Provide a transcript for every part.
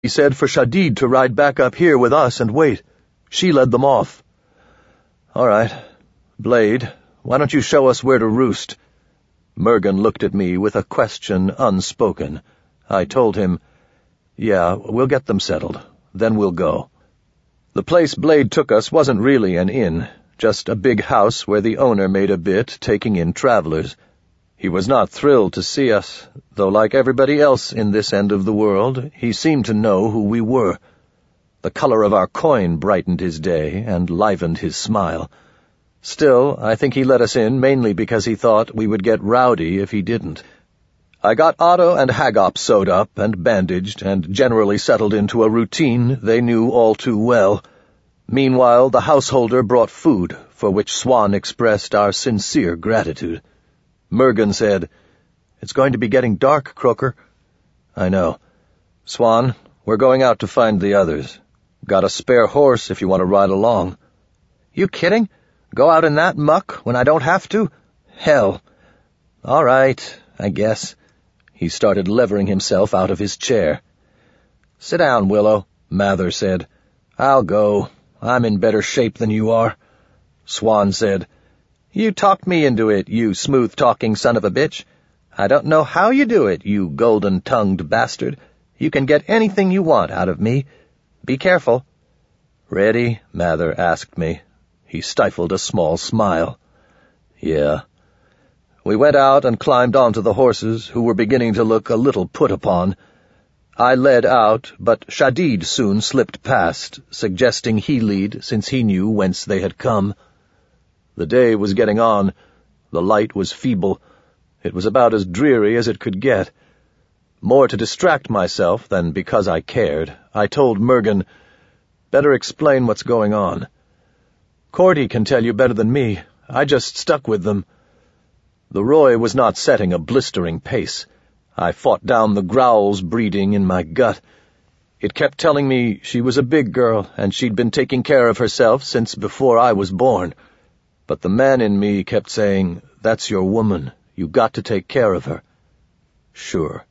He said for Shadid to ride back up here with us and wait. She led them off. All right. Blade, why don't you show us where to roost? Mergen looked at me with a question unspoken. I told him, yeah, we'll get them settled. Then we'll go. The place Blade took us wasn't really an inn, just a big house where the owner made a bit, taking in travelers. He was not thrilled to see us, though like everybody else in this end of the world, he seemed to know who we were. The color of our coin brightened his day and livened his smile. Still, I think he let us in mainly because he thought we would get rowdy if he didn't. I got Otto and Haggop sewed up and bandaged and generally settled into a routine they knew all too well. Meanwhile, the householder brought food, for which Swan expressed our sincere gratitude. Mergen said, It's going to be getting dark, Croker. I know. Swan, we're going out to find the others. Got a spare horse if you want to ride along. You kidding? Go out in that muck when I don't have to? Hell. All right, I guess. He started levering himself out of his chair. Sit down, Willow, Mather said. I'll go. I'm in better shape than you are. Swan said, You talked me into it, you smooth-talking son of a bitch. I don't know how you do it, you golden-tongued bastard. You can get anything you want out of me. Be careful. Ready? Mather asked me. He stifled a small smile. Yeah. We went out and climbed onto the horses, who were beginning to look a little put upon. I led out, but Shadid soon slipped past, suggesting he lead since he knew whence they had come. The day was getting on. The light was feeble. It was about as dreary as it could get. More to distract myself than because I cared, I told Mergen, Better explain what's going on. Cordy can tell you better than me. I just stuck with them. The Roy was not setting a blistering pace. I fought down the growls breeding in my gut. It kept telling me she was a big girl and she'd been taking care of herself since before I was born. But the man in me kept saying, That's your woman. You got to take care of her. Sure.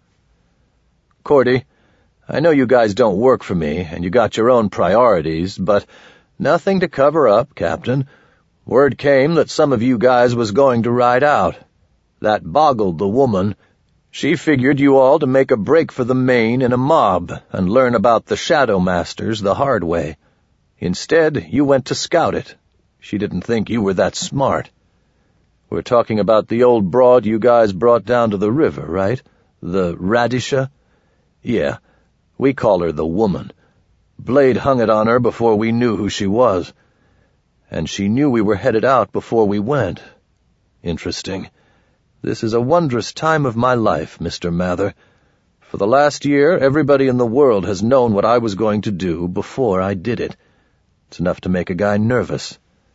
Cordy, I know you guys don't work for me and you got your own priorities, but nothing to cover up, Captain. Word came that some of you guys was going to ride out. That boggled the woman. She figured you all to make a break for the main in a mob and learn about the Shadow Masters the hard way. Instead, you went to scout it. She didn't think you were that smart. We're talking about the old broad you guys brought down to the river, right? The Radisha? Yeah, we call her the woman. Blade hung it on her before we knew who she was. And she knew we were headed out before we went. Interesting. This is a wondrous time of my life, Mr. Mather. For the last year, everybody in the world has known what I was going to do before I did it. It's enough to make a guy nervous.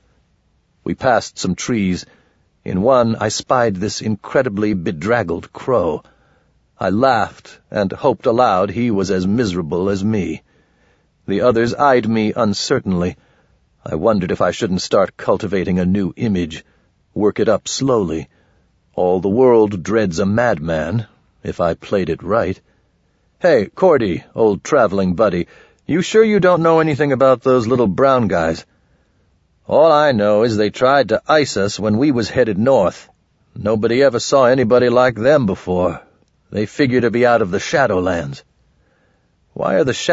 We passed some trees. In one, I spied this incredibly bedraggled crow. I laughed and hoped aloud he was as miserable as me. The others eyed me uncertainly. I wondered if I shouldn't start cultivating a new image, work it up slowly. All the world dreads a madman, if I played it right. Hey, Cordy, old traveling buddy, you sure you don't know anything about those little brown guys? All I know is they tried to ice us when we was headed north. Nobody ever saw anybody like them before. They figure to be out of the Shadowlands. Why are the